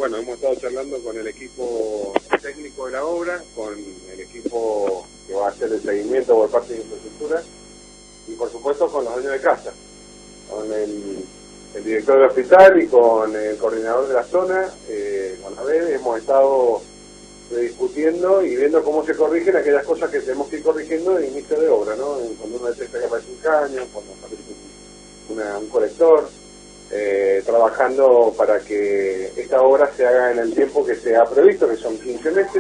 bueno, hemos estado charlando con el equipo técnico de la obra, con el equipo que va a hacer el seguimiento por parte de infraestructura y por supuesto con los dueños de casa, con el director del hospital y con el coordinador de la zona. Con la BED hemos estado discutiendo y viendo cómo se corrigen aquellas cosas que tenemos que ir corrigiendo de inicio de obra, ¿no? Cuando uno detecta que aparece un caño, cuando aparece un colector, trabajando para que esta obra se haga en el tiempo que se ha previsto, que son 15 meses,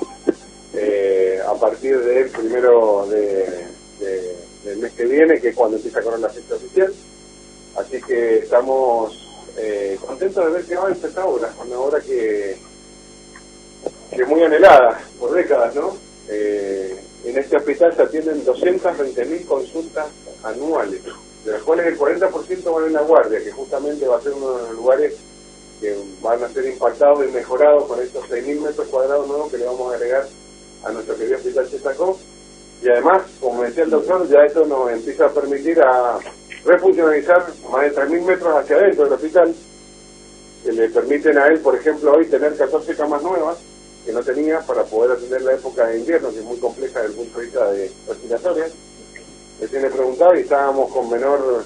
a partir del primero del mes que viene, que es cuando empieza a correr la fecha oficial. Así que estamos contentos de ver que avanza esta obra, una obra que es muy anhelada por décadas, ¿no? En este hospital se atienden 220.000 consultas anuales, de las cuales el 40% van en la guardia, que justamente va a ser uno de los lugares que van a ser impactados y mejorados con estos 6.000 metros cuadrados nuevos que le vamos a agregar a nuestro querido hospital Chesacó. Y además, como decía el doctor, ya esto nos empieza a permitir a refuncionalizar más de 3.000 metros hacia adentro del hospital, que le permiten a él, por ejemplo, hoy tener 14 camas nuevas, que no tenía, para poder atender la época de invierno, que es muy compleja desde el punto de vista de respiratoria. Recién le preguntaba y estábamos con menor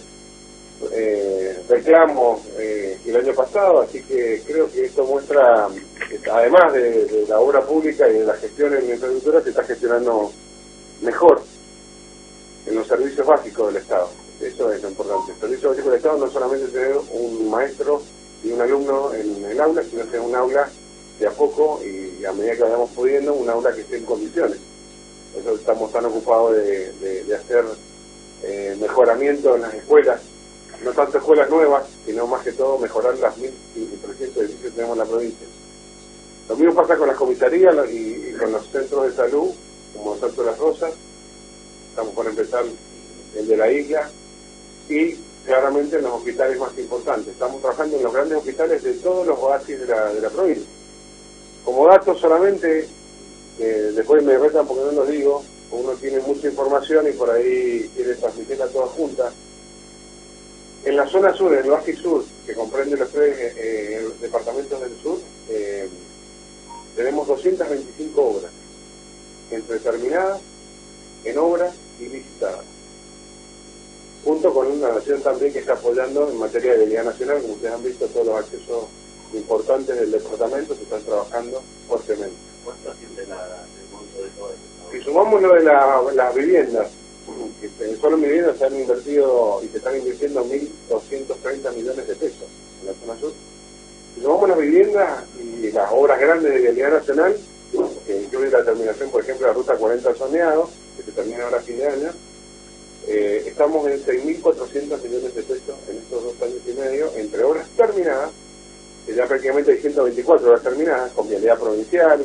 reclamo el año pasado, así que creo que esto muestra, además de la obra pública y de la gestión en la infraestructura, se está gestionando mejor en los servicios básicos del Estado. Eso es lo importante. El servicio básico del Estado no es solamente tener un maestro y un alumno en el aula, sino tener un aula de a poco y a medida que vayamos pudiendo, un aula que esté en condiciones. Por eso estamos tan ocupados de hacer mejoramiento en las escuelas, no tanto escuelas nuevas, sino más que todo mejorar las 1.300 edificios que tenemos en la provincia. Lo mismo pasa con las comisarías y con los centros de salud, como Salto de las Rosas. Estamos por empezar el de la isla y claramente en los hospitales más importantes. Estamos trabajando en los grandes hospitales de todos los oasis de la provincia. Como dato solamente, después me retan porque no los digo, uno tiene mucha información y por ahí quiere transmitirla toda junta. En la zona sur, en el oasis sur, que comprende los tres departamentos del sur, tenemos 225 obras, entre terminadas, en obra y licitadas, junto con una nación también que está apoyando en materia de vialidad nacional. Como ustedes han visto, todos los accesos importantes del departamento se están trabajando fuertemente. ¿Cuánto asciende el monto de todo esto? Si sumamos lo de las viviendas, que solo en viviendas se han invertido y se están invirtiendo 1.230 millones de pesos en la zona sur. Si sumamos las viviendas y las obras grandes de vialidad nacional, que incluye la terminación, por ejemplo, de la ruta 40 Soneado, que se termina ahora a fin de año, estamos en 6.400 millones de pesos en estos 2 años y medio, entre obras terminadas, que ya prácticamente hay 124 obras terminadas, con vialidad provincial,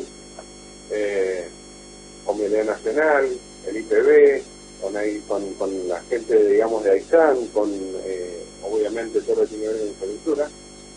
con vialidad nacional, el IPB, con la gente, digamos, de AISAN, con obviamente todo lo que tiene que ver con infraestructura,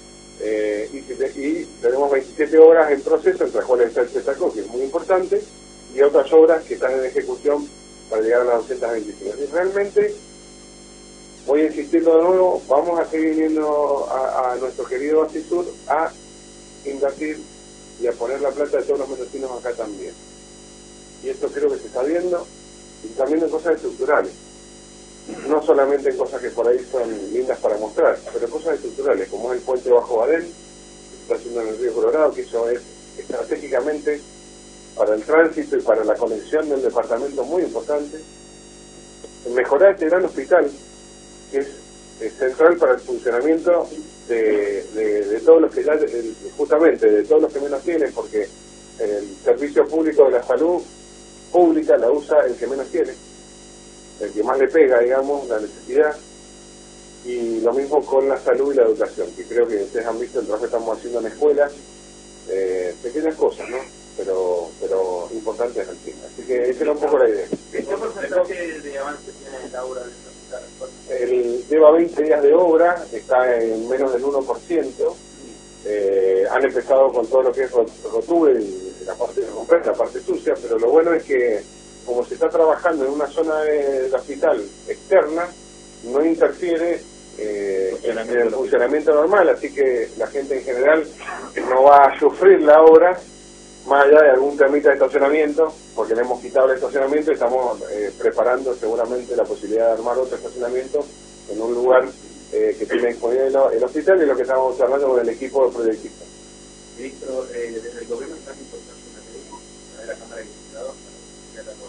y tenemos 27 obras en proceso, entre las cuales está el Chesacó, que es muy importante, y otras obras que están en ejecución para llegar a las 225. Y realmente, voy a insistirlo de nuevo, vamos a seguir viniendo a nuestro querido Oasis Sur a invertir y a poner la plata de todos los mendocinos acá también. Y esto creo que se está viendo, y también en cosas estructurales. No solamente en cosas que por ahí son lindas para mostrar, pero cosas estructurales, como es el puente Bajo Badén, que se está haciendo en el Río Colorado, que eso es estratégicamente para el tránsito y para la conexión del departamento muy importante. Mejorar este gran hospital, que es central para el funcionamiento de todos los que ya, justamente de todos los que menos tienen, porque el servicio público de la salud pública la usa el que menos tiene, el que más le pega, digamos, la necesidad. Y lo mismo con la salud y la educación, que creo que ustedes han visto el trabajo que estamos haciendo en escuelas, pequeñas cosas, ¿no? Pero importantes al fin. Así que esa era un poco la idea. ¿Qué porcentaje de avance tiene la obra del hospital? Lleva 20 días de obra, está en menos del 1%. Han empezado con todo lo que es rotura y la parte completa, la parte sucia, pero lo bueno es que como se está trabajando en una zona del hospital externa, no interfiere en el funcionamiento normal, así que la gente en general no va a sufrir la obra, más allá de algún temita de estacionamiento, porque le hemos quitado el estacionamiento y estamos preparando seguramente la posibilidad de armar otro estacionamiento en un lugar que tiene disponible el hospital, y lo que estamos charlando con el equipo de proyectistas. Ministro, desde el gobierno están importando una ley de la Cámara de Diputados para la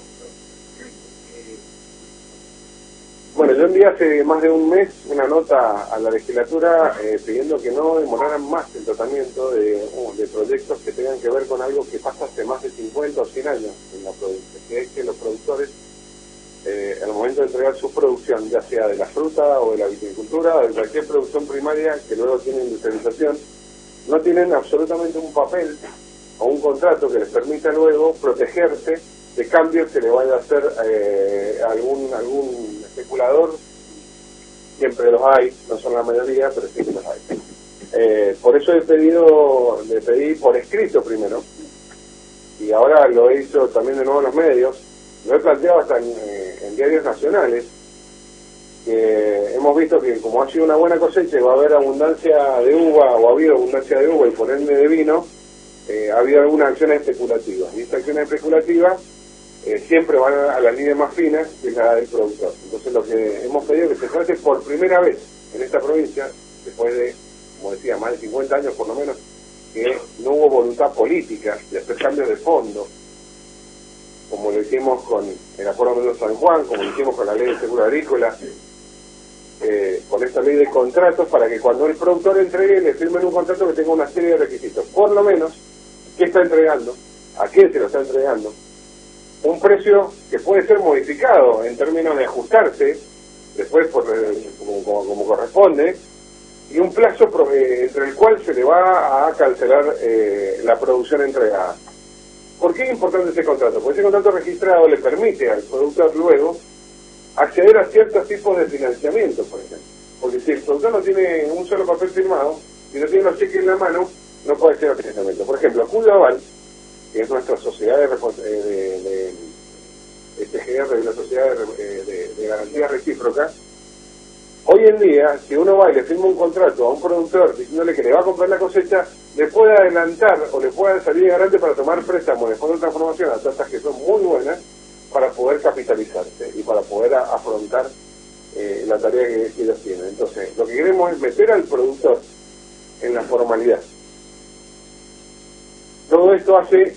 Bueno, yo envié hace más de un mes una nota a la legislatura pidiendo que no demoraran más el tratamiento de proyectos que tengan que ver con algo que pasa hace más de 50 o 100 años en la provincia, que es que los productores, al momento de entregar su producción, ya sea de la fruta o de la viticultura o de cualquier producción primaria que luego tiene industrialización, no tienen absolutamente un papel o un contrato que les permita luego protegerse de cambios que le vaya a hacer algún especulador. Siempre los hay, no son la mayoría, pero sí que los hay. Por eso le pedí por escrito primero, y ahora lo he hecho también de nuevo en los medios, lo he planteado hasta en diarios nacionales, que hemos visto que como ha sido una buena cosecha y va a haber abundancia de uva, o ha habido abundancia de uva y por ende de vino, ha habido algunas acciones especulativas, y estas acciones especulativas siempre van a las líneas más finas, que es la del productor. Entonces lo que hemos pedido es que se trate por primera vez en esta provincia, después de, como decía, más de 50 años por lo menos, que no hubo voluntad política de hacer cambios de fondo, como lo hicimos con el Acuerdo de San Juan, como lo hicimos con la Ley de Seguro Agrícola, con esta ley de contratos, para que cuando el productor entregue le firmen un contrato que tenga una serie de requisitos. Por lo menos, ¿qué está entregando? ¿A quién se lo está entregando? Un precio que puede ser modificado en términos de ajustarse después como corresponde, y un plazo entre el cual se le va a cancelar la producción entregada. ¿Por qué es importante ese contrato? Porque ese contrato registrado le permite al productor luego acceder a ciertos tipos de financiamiento, por ejemplo. Porque si el productor no tiene un solo papel firmado y no tiene los cheques en la mano, no puede acceder al financiamiento. Por ejemplo, Julio Aval, que es nuestra sociedad de la Sociedad de Garantía Recíproca, hoy en día, si uno va y le firma un contrato a un productor diciéndole que le va a comprar la cosecha, le puede adelantar o le puede salir garante para tomar préstamos de fondo de transformación a tasas que son muy buenas para poder capitalizarse y para poder afrontar la tarea que ellos tienen. Entonces, lo que queremos es meter al productor en la formalidad. Todo esto hace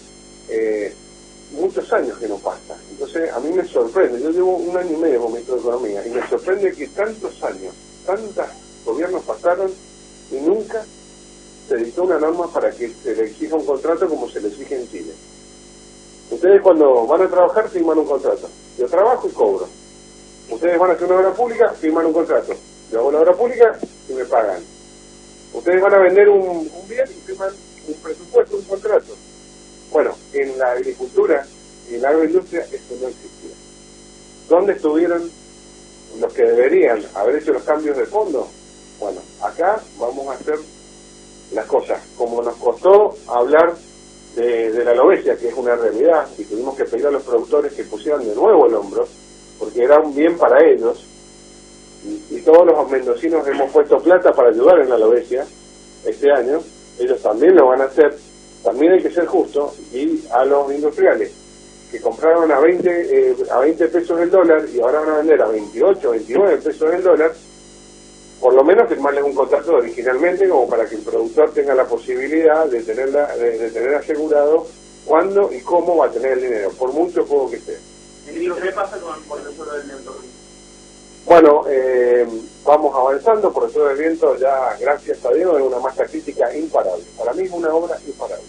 muchos años que no pasa. Entonces, a mí me sorprende. Yo llevo 1 año y medio como ministro de Economía y me sorprende que tantos años, tantos gobiernos pasaron y nunca se dictó una norma para que se le exija un contrato como se le exige en Chile. Ustedes cuando van a trabajar firman un contrato. Yo trabajo y cobro. Ustedes van a hacer una obra pública, firman un contrato. Yo hago una obra pública y me pagan. Ustedes van a vender un bien y firman un presupuesto, un contrato. Bueno, en la agricultura y en la agroindustria esto no existía. ¿Dónde estuvieron los que deberían haber hecho los cambios de fondo? Bueno, acá vamos a hacer las cosas como nos costó hablar de la alobesia, que es una realidad, y tuvimos que pedir a los productores que pusieran de nuevo el hombro, porque era un bien para ellos, y todos los mendocinos hemos puesto plata para ayudar en la alobesia este año. Ellos también lo van a hacer. También hay que ser justo, y a los industriales que compraron a 20 pesos el dólar y ahora van a vender a 28, 29 pesos el dólar, por lo menos firmarles un contrato originalmente, como para que el productor tenga la posibilidad de tener asegurado cuándo y cómo va a tener el dinero, por mucho o poco que esté. ¿Qué pasa con el suelo del viento? Bueno, vamos avanzando. Por el suelo del viento ya, gracias a Dios, es una masa crítica imparable. Para mí es una obra imparable.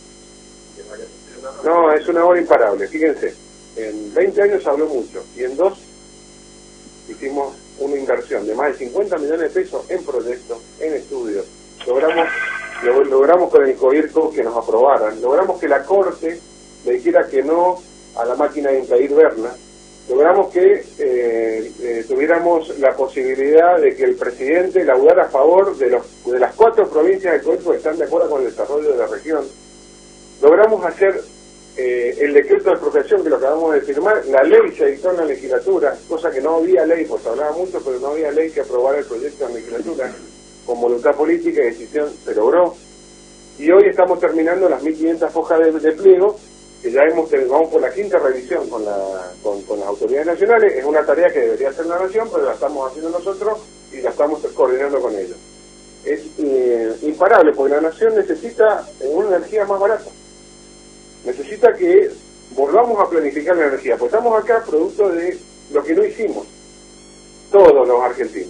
No, es una obra imparable. Fíjense, en 20 años se habló mucho, y en 2 hicimos una inversión de más de 50 millones de pesos en proyectos, en estudios. Logramos con el COIRCO que nos aprobaran, logramos que la Corte le dijera que no a la máquina de impedir Berna, logramos que tuviéramos la posibilidad de que el presidente laudara a favor de las 4 provincias del COIRCO que están de acuerdo con el desarrollo de la región. Logramos hacer el decreto de expropiación que lo acabamos de firmar, la ley se dictó en la legislatura, cosa que no había ley, pues se hablaba mucho, pero no había ley que aprobara el proyecto en la legislatura, con voluntad política y decisión se logró, y hoy estamos terminando las 1.500 hojas de pliego, que ya vamos por la quinta revisión con las autoridades nacionales. Es una tarea que debería hacer la Nación, pero la estamos haciendo nosotros y la estamos coordinando con ellos. Es imparable, porque la Nación necesita una energía más barata. Necesita que volvamos a planificar la energía, pues estamos acá producto de lo que no hicimos, todos los argentinos,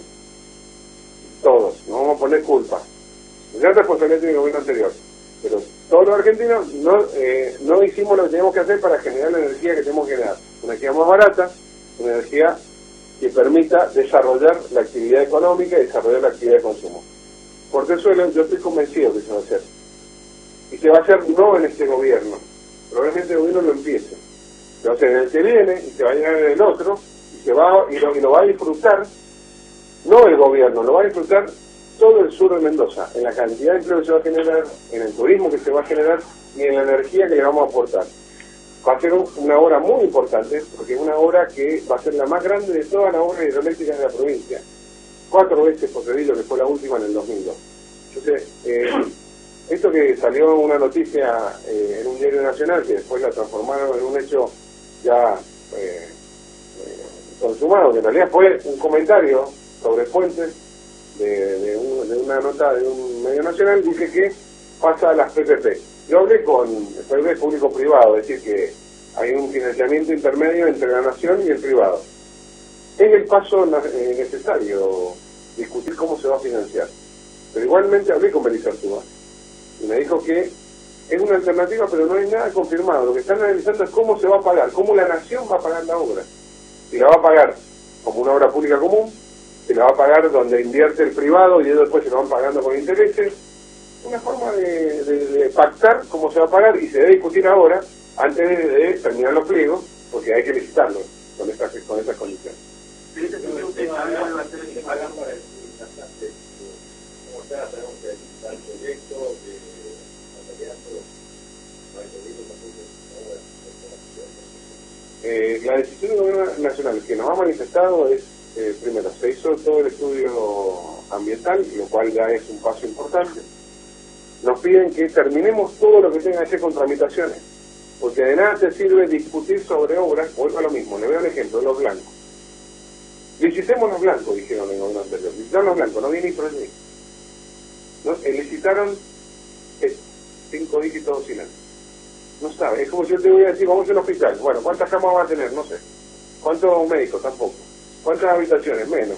todos, no vamos a poner culpa, es gran responsabilidad del gobierno anterior, pero todos los argentinos no hicimos lo que teníamos que hacer para generar la energía que tenemos que generar, una energía más barata, una energía que permita desarrollar la actividad económica y desarrollar la actividad de consumo. Por eso yo estoy convencido que se va a hacer, y se va a hacer no en este gobierno, probablemente el gobierno lo empiece, se va a hacer en el que viene y se va a llenar en el otro y lo va a disfrutar, no el gobierno, lo va a disfrutar todo el sur de Mendoza, en la cantidad de empleo que se va a generar, en el turismo que se va a generar y en la energía que le vamos a aportar. Va a ser una obra muy importante, porque es una obra que va a ser la más grande de todas las obras hidroeléctricas de la provincia, 4 veces Potrerillo, que fue la última en el 2002. Entonces, esto que salió una noticia en un diario nacional, que después la transformaron en un hecho ya consumado, que en realidad fue un comentario sobre fuentes de una nota de un medio nacional, dice que pasa a las PPP. Yo hablé con PPP público-privado, es decir, que hay un financiamiento intermedio entre la nación y el privado. Es el paso necesario discutir cómo se va a financiar. Pero igualmente hablé con Melissa Artúa y me dijo que es una alternativa, pero no hay nada confirmado. Lo que están analizando es cómo se va a pagar, cómo la nación va a pagar la obra. Si la va a pagar como una obra pública común, si la va a pagar donde invierte el privado y ellos después se lo van pagando con intereses. Una forma de pactar cómo se va a pagar, y se debe discutir ahora, antes de terminar los pliegos, porque hay que licitarlo con estas condiciones. La decisión del gobierno nacional que nos ha manifestado es, primero, se hizo todo el estudio ambiental, lo cual ya es un paso importante. Nos piden que terminemos todo lo que tenga que hacer con tramitaciones, porque de nada te sirve discutir sobre obras. Vuelvo a lo mismo, le voy a dar un ejemplo, los blancos. Licitemos los blancos, dijeron en el gobierno anterior. Licitaron los blancos, no viene ni proyecto. ¿No? Licitaron 5 dígitos sin antes. No sabe, es como si yo te voy a decir, vamos a hacer un hospital. Bueno, ¿cuántas camas va a tener? No sé. ¿Cuántos médicos? Tampoco. ¿Cuántas habitaciones? Menos.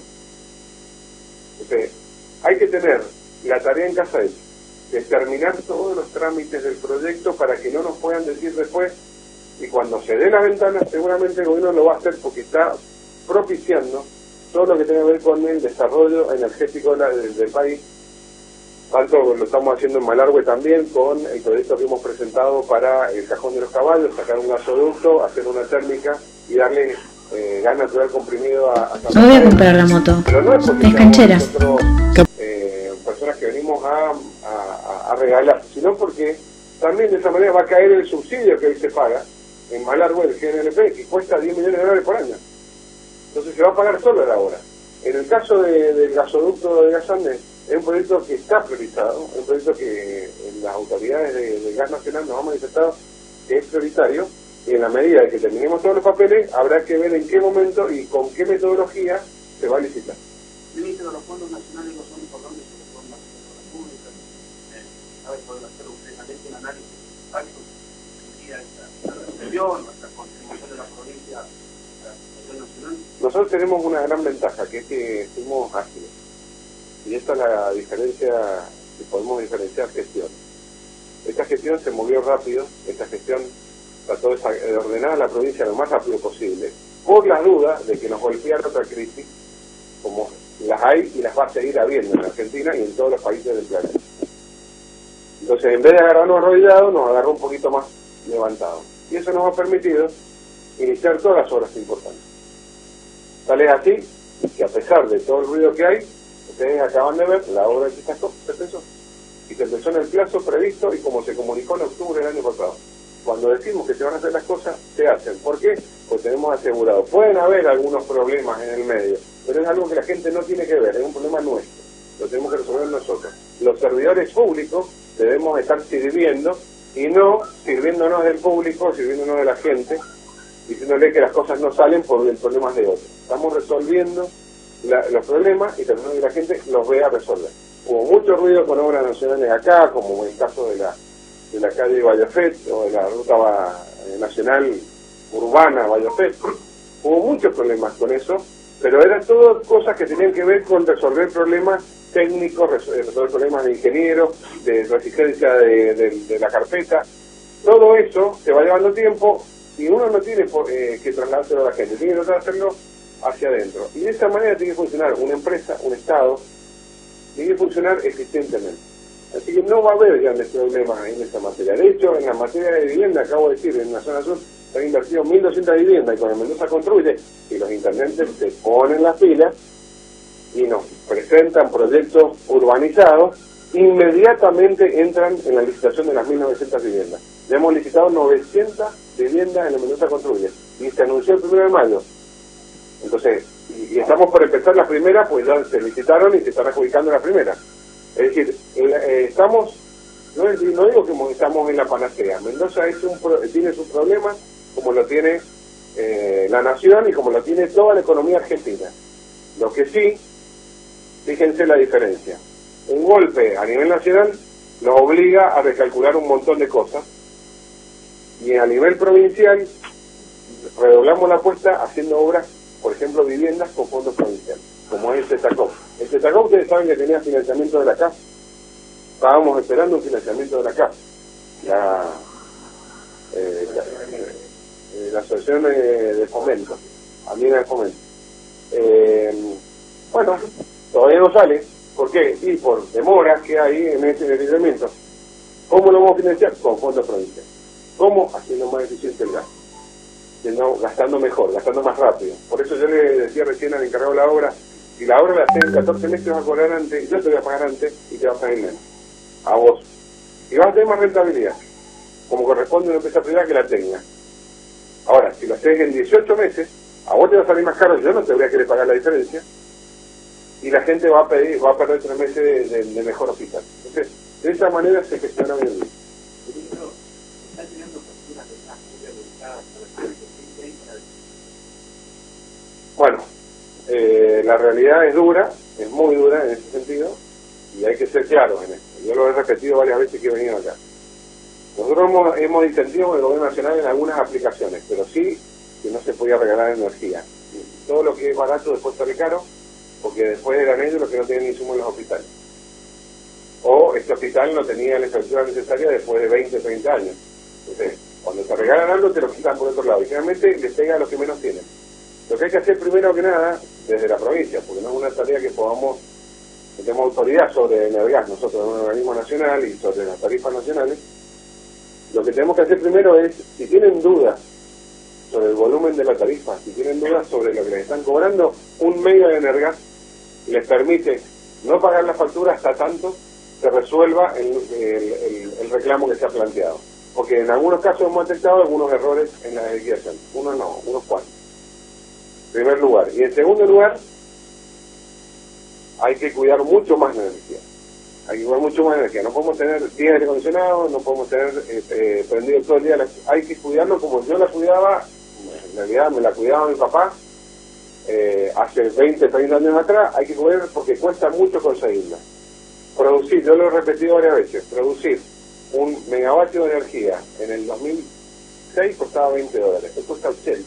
Entonces, hay que tener la tarea en casa hecha, de terminar todos los trámites del proyecto para que no nos puedan decir después, y cuando se dé la ventana seguramente el gobierno lo va a hacer porque está propiciando todo lo que tenga que ver con el desarrollo energético del país. Tanto lo estamos haciendo en Malargüe también, con el proyecto que hemos presentado para el Cajón de los Caballos, sacar un gasoducto, hacer una térmica y darle gas natural comprimido a no voy a comprar la moto, pero no es porque es canchera. Nosotros, personas que venimos a regalar, sino porque también de esa manera va a caer el subsidio que hoy se paga en Malargüe, el GNLP, que cuesta 10 millones de dólares por año. Entonces se va a pagar solo a la hora. En el caso del gasoducto de Gasande, es un proyecto que está priorizado, es un proyecto que las autoridades de Gas Nacional nos han manifestado que es prioritario, y en la medida de que terminemos todos los papeles, habrá que ver en qué momento y con qué metodología se va a licitar. Ministro, los fondos nacionales no son importantes para los fondos nacionales públicos. A ver, pueden hacer precisamente un análisis exacto de esta región, nuestra contribución de la provincia a la situación nacional. Nosotros tenemos una gran ventaja, que es que fuimos ágiles. Y esta es la diferencia, que podemos diferenciar gestión. Esta gestión se movió rápido, esta gestión trató de ordenar la provincia lo más rápido posible, por las dudas de que nos golpeara otra crisis, como las hay y las va a seguir habiendo en Argentina y en todos los países del planeta. Entonces, en vez de agarrarnos arrodillados, nos agarró un poquito más levantados. Y eso nos ha permitido iniciar todas las obras importantes. Tal es así que, a pesar de todo el ruido que hay, ustedes acaban de ver, la obra que se empezó. Y se empezó en el plazo previsto y como se comunicó en octubre del año pasado. Cuando cuando decimos que se van a hacer las cosas, se hacen. ¿Por qué? Pues tenemos asegurado. Pueden haber algunos problemas en el medio, pero es algo que la gente no tiene que ver, es un problema nuestro. Lo tenemos que resolver nosotros. Los servidores públicos debemos estar sirviendo y no sirviéndonos del público, sirviéndonos de la gente, diciéndole que las cosas no salen por el problemas de otros. Estamos resolviendo los problemas y tratando de que la gente los vea resolver. Hubo mucho ruido con obras nacionales acá, como en el caso de la calle Vallafet o de la ruta nacional urbana Vallafet. Hubo muchos problemas con eso, pero eran todas cosas que tenían que ver con resolver problemas técnicos, resolver problemas de ingenieros, de resistencia de la carpeta. Todo eso se va llevando tiempo y uno no tiene que trasladárselo a la gente, tiene que tratar de hacerlo hacia adentro. Y de esa manera tiene que funcionar una empresa, un Estado, tiene que funcionar eficientemente. Así que no va a haber grandes problemas en esta materia. De hecho, en la materia de vivienda, acabo de decir, en la zona sur se han invertido 1.200 viviendas y con el Mendoza Construye, y los intendentes se ponen las pilas y nos presentan proyectos urbanizados, inmediatamente entran en la licitación de las 1.900 viviendas. Ya hemos licitado 900 viviendas en el Mendoza Construye y se anunció el 1 de mayo. Entonces, y estamos por empezar la primera, pues ya se licitaron y se están adjudicando la primera. Es decir, estamos, no digo que estamos en la panacea. Mendoza tiene sus problemas, como lo tiene la nación y como lo tiene toda la economía argentina. Lo que sí, fíjense la diferencia. Un golpe a nivel nacional nos obliga a recalcular un montón de cosas, y a nivel provincial redoblamos la apuesta haciendo obras, por ejemplo, viviendas con fondos provinciales, como es el CETACOP. El CETACOP, ustedes saben que tenía financiamiento de la CAF. Estábamos esperando un financiamiento de la CAF. La Asociación de Fomento, Amina de Fomento. Bueno, todavía no sale. ¿Por qué? Y por demoras que hay en ese financiamiento. ¿Cómo lo vamos a financiar? Con fondos provinciales. ¿Cómo? Haciendo más eficiente el gasto. Gastando mejor, gastando más rápido. Por eso yo le decía recién al encargado de la obra, si la obra la haces en 14 meses, te vas a cobrar antes, yo te voy a pagar antes y te vas a pagar menos. A vos. Y vas a tener más rentabilidad, como corresponde a una empresa privada que la tenga. Ahora, si lo haces en 18 meses, a vos te va a salir más caro, yo no te voy a querer pagar la diferencia, y la gente va a perder 3 meses de mejor hospital. Entonces, de esa manera se gestiona bien. Bueno, la realidad es dura, es muy dura en ese sentido, y hay que ser claros en esto. Yo lo he repetido varias veces que he venido acá. Nosotros hemos distendido con el gobierno nacional en algunas aplicaciones, pero sí que no se podía regalar energía. Todo lo que es barato después sale caro, porque después eran ellos los que no tenían insumo en los hospitales. O este hospital no tenía la infraestructura necesaria después de 20, 30 años. Entonces, cuando te regalan algo, te lo quitan por otro lado. Y generalmente les pega a los que menos tienen. Lo que hay que hacer primero que nada, desde la provincia, porque no es una tarea que tenemos autoridad sobre Energas, nosotros somos un organismo nacional y sobre las tarifas nacionales. Lo que tenemos que hacer primero es, si tienen dudas sobre el volumen de la tarifa, si tienen dudas sobre lo que les están cobrando, un medio de Energas les permite no pagar la factura hasta tanto se resuelva el reclamo que se ha planteado. Porque en algunos casos hemos detectado algunos errores en la liquidación. Unos no, unos cuantos. En primer lugar. Y en segundo lugar, hay que cuidar mucho más la energía. Hay que cuidar mucho más la energía. No podemos tener 10 aire acondicionados, no podemos tener prendido todo el día. Hay que cuidarlo como yo la cuidaba, en realidad me la cuidaba mi papá, hace 20, 30 años atrás. Hay que cuidar porque cuesta mucho conseguirla. Producir, yo lo he repetido varias veces, producir un megavatio de energía en el 2006 costaba $20, hoy cuesta $80.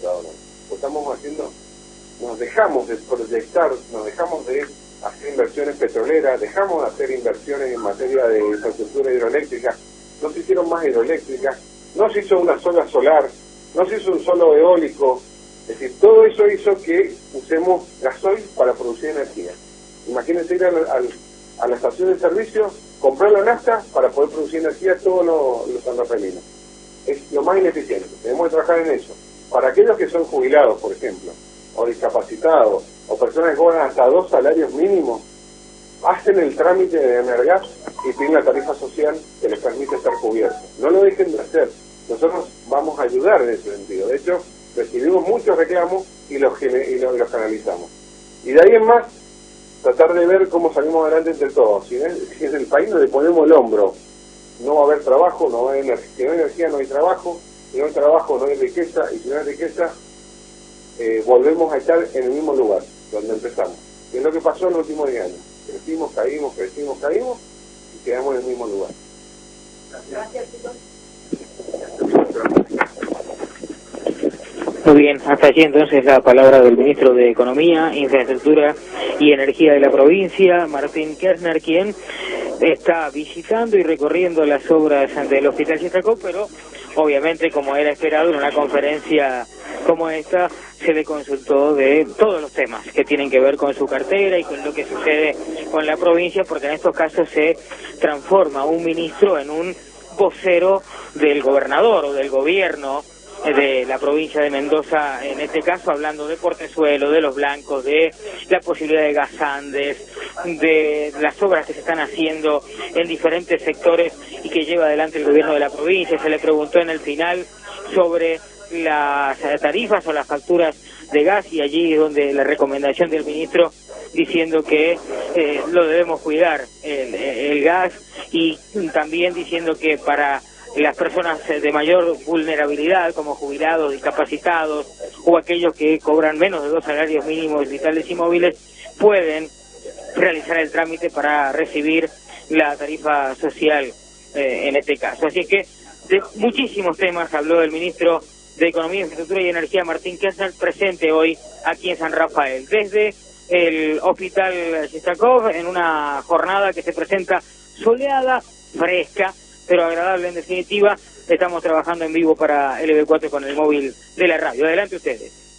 Nos dejamos de proyectar, nos dejamos de hacer inversiones petroleras, dejamos de hacer inversiones en materia de infraestructura hidroeléctrica, no se hicieron más hidroeléctricas, no se hizo una sola solar, no se hizo un solo eólico, es decir, todo eso hizo que usemos gasoil para producir energía. Imagínense ir a la estación de servicio, comprar la nafta para poder producir energía todos los sanrafaelinos. Es lo más ineficiente, tenemos que trabajar en eso. Para aquellos que son jubilados, por ejemplo, o discapacitados, o personas que cobran hasta 2 salarios mínimos, hacen el trámite de Energas y piden la tarifa social que les permite estar cubiertos. No lo dejen de hacer. Nosotros vamos a ayudar en ese sentido. De hecho, recibimos muchos reclamos y los canalizamos. Y de ahí en más, tratar de ver cómo salimos adelante entre todos. Si en el país nos le ponemos el hombro, no va a haber trabajo, no va a haber energía. Si no hay energía, no hay trabajo. Si no hay trabajo, no hay riqueza. Y si no hay riqueza, volvemos a estar en el mismo lugar donde empezamos. Que es lo que pasó en los últimos 10 años. Crecimos, caímos y quedamos en el mismo lugar. Gracias, chicos. Muy bien, hasta allí entonces la palabra del ministro de Economía, Infraestructura y Energía de la provincia, Martín Kirchner, quien está visitando y recorriendo las obras del Hospital Sistracop, pero obviamente, como era esperado, en una conferencia como esta se le consultó de todos los temas que tienen que ver con su cartera y con lo que sucede con la provincia, porque en estos casos se transforma un ministro en un vocero del gobernador o del gobierno de la provincia de Mendoza, en este caso hablando de Portezuelo, de Los Blancos, de la posibilidad de gas Andes, de las obras que se están haciendo en diferentes sectores y que lleva adelante el gobierno de la provincia. Se le preguntó en el final sobre las tarifas o las facturas de gas, y allí es donde la recomendación del ministro diciendo que lo debemos cuidar, el gas, y también diciendo que para las personas de mayor vulnerabilidad, como jubilados, discapacitados o aquellos que cobran menos de 2 salarios mínimos vitales y móviles, pueden realizar el trámite para recibir la tarifa social en este caso. Así es que de muchísimos temas habló el ministro de Economía, Infraestructura y Energía, Martín Kirchner, presente hoy aquí en San Rafael, desde el Hospital Sistracop, en una jornada que se presenta soleada, fresca, pero agradable en definitiva. Estamos trabajando en vivo para LB4 con el móvil de la radio. Adelante ustedes.